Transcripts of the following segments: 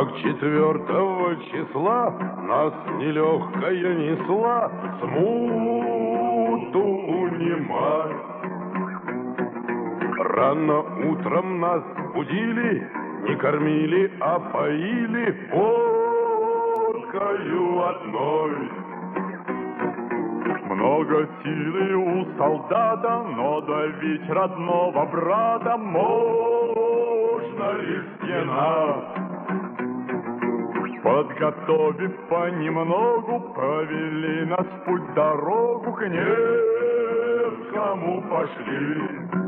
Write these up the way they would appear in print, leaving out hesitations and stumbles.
как 4 числа нас нелегкая несла смуту унимать. Рано утром нас будили, не кормили, а поили водкою одной. Много силы у солдата, но давить родного брата можно лишь стена. Подготовив понемногу, повели нас в путь дорогу, к Невскому пошли.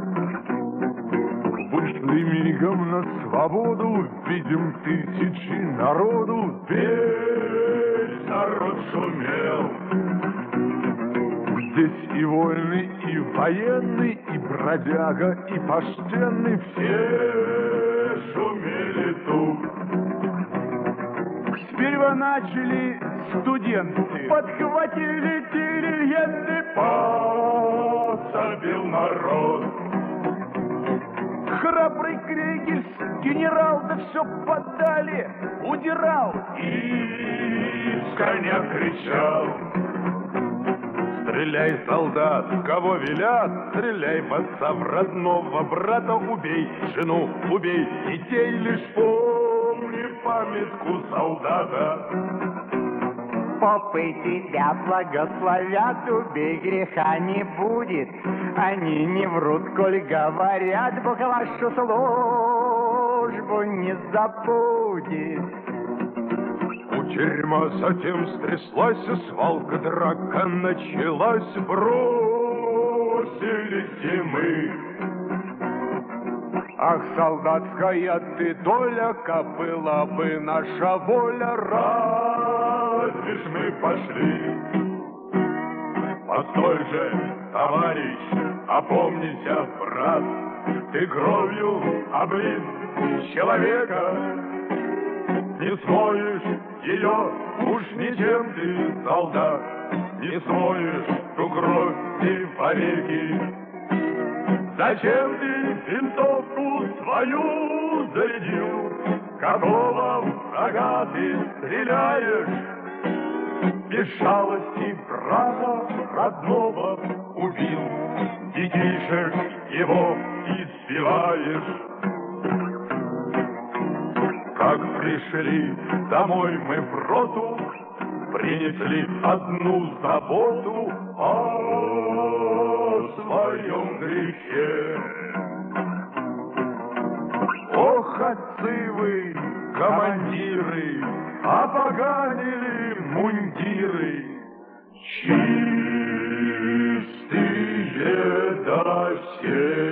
Вышли мигом на свободу, видим тысячи народу, весь народ шумел. Здесь и вольный, и военный, и бродяга, и почтенный, все шумели тут. Сперва начали студенты, подхватили диригенты, пособил народ. Храбрый Крейгельс, генерал, да все подали, удирал и с коня кричал: стреляй, солдат, кого велят, стреляй в отца, в родного брата, убей жену, убей детей, лишь помни памятку солдата. Попы тебя благословят, убей, греха не будет. Они не врут, коль говорят, Бог вашу службу не забудет. Тюрьма затем стряслась, свалка, драка началась, бросились и мы. Ах, солдатская ты доля, как была бы наша воля, разве ж мы пошли? Постой же, товарищ, опомнися, брат, ты кровью облит человека, не смоешь ее уж ничем ты, солдат, не смоешь ту кровь и повеки. Зачем ты винтовку свою зарядил? Какого врага ты стреляешь? Без жалости брата родного убил, детишек его избиваешь. Как пришли домой мы в роту, принесли одну заботу о своем грехе. Ох, отцы вы, командиры, опоганили мундиры, чистые до сих.